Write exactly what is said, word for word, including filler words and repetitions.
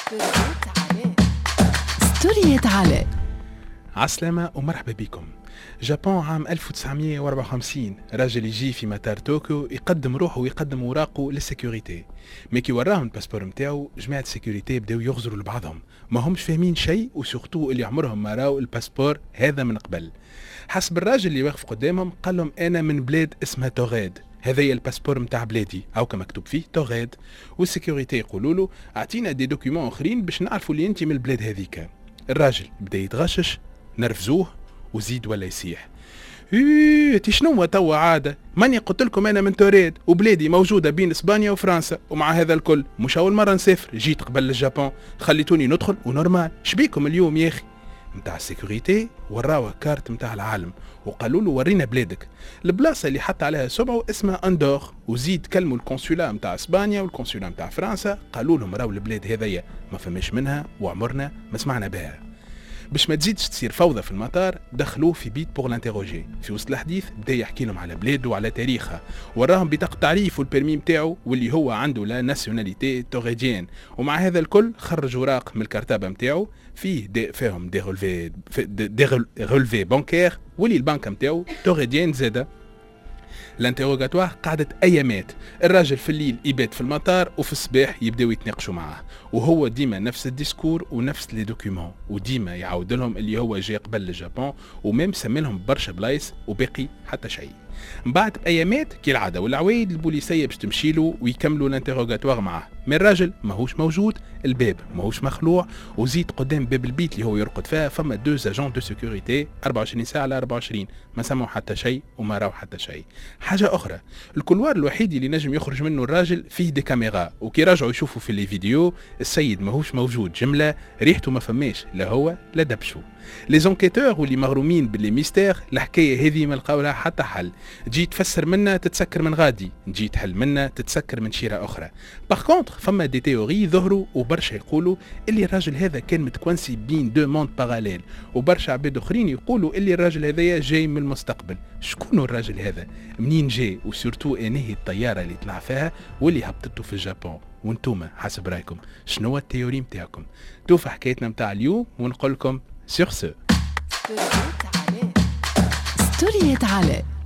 ستوريات علاء ستوريات علاء عسلامة ومرحبا بكم. جابون عام ألف وتسعمية وأربعة وخمسين راجل يجي في مطار طوكيو يقدم روحه ويقدم اوراقه للسيكوريتي، مي كي وراهم الباسبور نتاعو جماعة السيكوريتي بداو يغزروا لبعضهم، ما همش فاهمين شيء وسورتو اللي عمرهم ما راو الباسبور هذا من قبل. حسب الراجل اللي واقف قدامهم قال لهم انا من بلاد اسمها توغيد، هذايا الباسبور متاع بلادي هاكا مكتوب فيه توغيد، والسيكوريتي يقولوا له اعطينا دي دوكيومون اخرين باش نعرفوا اللي انت من البلاد هذيك. الراجل بدا يتغشش، نرفزوه وزيد ولا يسيح. ايه تي شنو توا عاده؟ ماني قلت لكم انا من توريد وبلادي موجوده بين اسبانيا وفرنسا، ومع هذا الكل مش اول مره نسافر، جيت قبل للجابون خليتوني ندخل ونورمال، شبيكم اليوم يا اخي؟ متاع السيكوريتي وراوه كارت متاع العالم وقالوا له ورينا بلادك. البلاصه اللي حط عليها صبعه اسمها اندور، وزيد كلموا القنصله متاع اسبانيا والقنصله متاع فرنسا قالوا لهم راهو البلاد هذيا ما فماش منها وعمرنا ما سمعنا بها. باش ما تزيدش تصير فوضى في المطار دخلوه في بيت بور لانتيروجي. في وسط الحديث بدا يحكي لهم على بلاده وعلى تاريخها، وراهم بطاقه تعريف والبيرمي نتاعو واللي هو عنده لا ناسيوناليتي توغيديان، ومع هذا الكل خرج اوراق من الكرتابه نتاعو فيه دي فيهم دي رولفي دي رولفي بانكير واللي البنك نتاعو توغيديان زاده. الانتيروغاتوار قعدت ايامات، الراجل في الليل يبات في المطار وفي الصباح يبداو يتناقشوا معاه، وهو ديما نفس الديسكور ونفس لي دوكيومون، وديما يعاود لهم اللي هو جاي قبل للجابون وميم سمي لهم برشا بلايص وباقي حتى شيء. من بعد ايامات كي العاده والعوايد البوليسيه باش تمشي له ويكملوا الانتيروغاتوار معاه، مي الراجل ماهوش موجود، الباب ماهوش مخلوع، وزيد قدام باب البيت اللي هو يرقد فيها فما دو اجون دو سيكوريتي أربعة وعشرين ساعه على أربعة وعشرين، ما سمعوا حتى شيء وما راو حتى شيء. حاجه اخرى، الكولوار الوحيد اللي نجم يخرج منه الراجل فيه دي كاميرا، وكي راجعوا يشوفوا في لي فيديو السيد ماهوش موجود، جمله ريحته ما فماش لا هو لا دبشو. لي زونكيتور واللي مغرومين باللي ميستير الحكايه هذه ما لقاو لها حتى حل، تجي تفسر منا تتسكر من غادي، تجي تحل منا تتسكر من شيره اخرى. باغ كونطخ فما دي تيوري ظهروا وبرشا يقولوا اللي الراجل هذا كان متكونسي بين دو موند باراليل، وبرشا عباد اخرين يقولوا اللي الراجل هذايا جاي من المستقبل. شكون الراجل هذا؟ منين جاي؟ وسورتو انهي الطياره اللي طلع فيها واللي هبطته في اليابان؟ وانتوما حسب رايكم شنو التيوري نتاعكم؟ توفى حكايتنا نتاع اليوم ونقول لكم سيغ سو. ستوريات علاء ستوريات علاء.